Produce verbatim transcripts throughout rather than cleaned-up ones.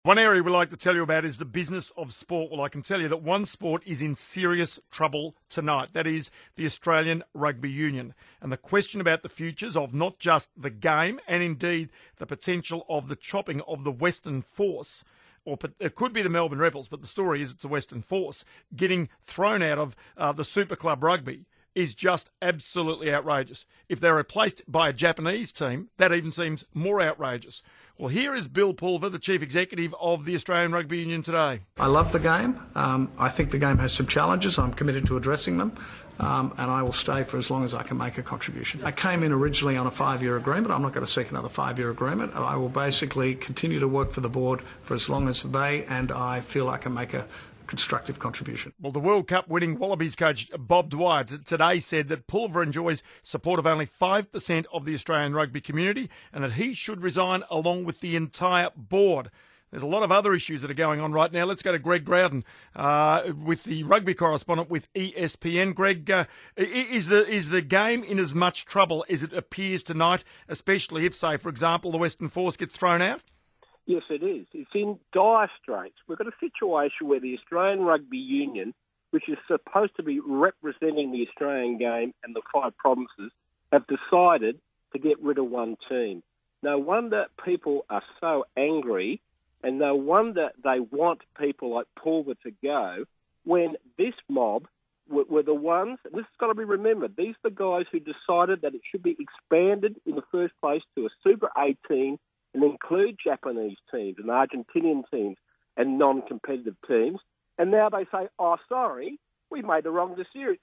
One area we like to tell you about is the business of sport. Well, I can tell you that one sport is in serious trouble tonight. That is the Australian Rugby Union. And the question about the futures of not just the game and indeed the potential of the chopping of the Western Force, or it could be the Melbourne Rebels, but the story is it's a Western Force, getting thrown out of uh, the Super Club Rugby is just absolutely outrageous. If they're replaced by a Japanese team, that even seems more outrageous. Well, here is Bill Pulver, the Chief Executive of the Australian Rugby Union today. I love the game. Um, I think the game has some challenges. I'm committed to addressing them, um, and I will stay for as long as I can make a contribution. I came in originally on a five-year agreement. I'm not going to seek another five-year agreement. I will basically continue to work for the board for as long as they and I feel I can make a constructive contribution. Well, the World Cup winning Wallabies coach Bob Dwyer today said that Pulver enjoys support of only five percent of the Australian rugby community and that he should resign along with the entire board. There's a lot of other issues that are going on right now. Let's go to Greg Growden uh, with the rugby correspondent with E S P N. Greg, uh, is the is the game in as much trouble as it appears tonight, especially if, say, for example, the Western Force gets thrown out? Yes, it is. It's in dire straits. We've got a situation where the Australian Rugby Union, which is supposed to be representing the Australian game and the five provinces, have decided to get rid of one team. No wonder people are so angry, and no wonder they want people like Pulver to go, when this mob were, were the ones, and this has got to be remembered, these are the guys who decided that it should be expanded in the first place to a Super eighteen and include Japanese teams and Argentinian teams and non-competitive teams. And now they say, oh, sorry, we made the wrong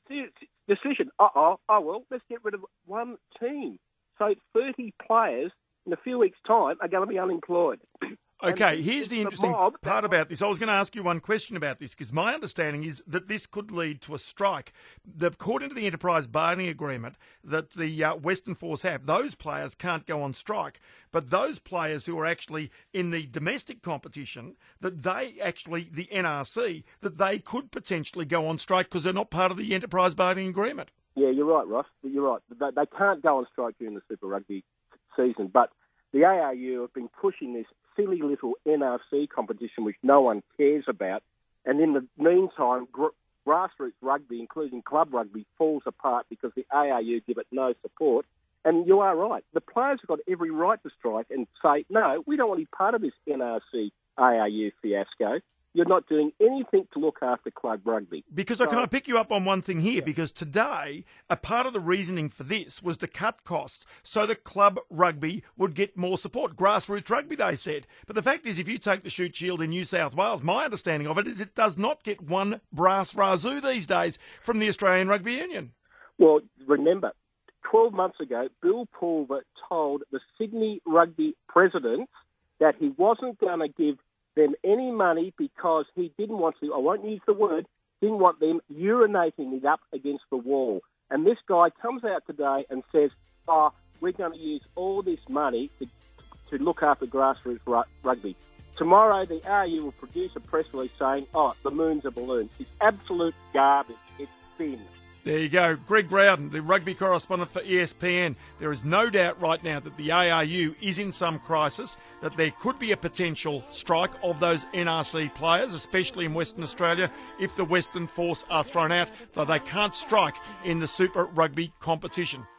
decision. Uh-oh, oh, well, let's get rid of one team. So thirty players in a few weeks' time are going to be unemployed. Okay, here's the interesting mob, part about this. I was going to ask you one question about this because my understanding is that this could lead to a strike. The, according to the Enterprise Bargaining Agreement that the uh, Western Force have, those players can't go on strike. But those players who are actually in the domestic competition, that they actually, the N R C, that they could potentially go on strike because they're not part of the Enterprise Bargaining Agreement. Yeah, you're right, Ross. You're right. They, they can't go on strike during the Super Rugby season. But the A R U have been pushing this silly little N R C competition which no one cares about, and in the meantime gr- grassroots rugby, including club rugby, falls apart because the A R U give it no support. And you are right, the players have got every right to strike and say, no, we don't want to be part of this N R C A R U fiasco. You're not doing anything to look after club rugby. Because so, can I pick you up on one thing here? Yeah. Because today, a part of the reasoning for this was to cut costs so that club rugby would get more support. Grassroots rugby, they said. But the fact is, if you take the Shute Shield in New South Wales, my understanding of it is it does not get one brass razoo these days from the Australian Rugby Union. Well, remember, twelve months ago, Bill Pulver told the Sydney Rugby president that he wasn't going to give them any money because he didn't want to, I won't use the word, didn't want them urinating it up against the wall. And this guy comes out today and says, oh, we're going to use all this money to, to look after grassroots ru- rugby. Tomorrow, the A R U will produce a press release saying, oh, the moon's a balloon. It's absolute garbage. It's thin. There you go. Greg Growden, the rugby correspondent for E S P N. There is no doubt right now that the A R U is in some crisis, that there could be a potential strike of those N R C players, especially in Western Australia, if the Western Force are thrown out, though they can't strike in the Super Rugby competition.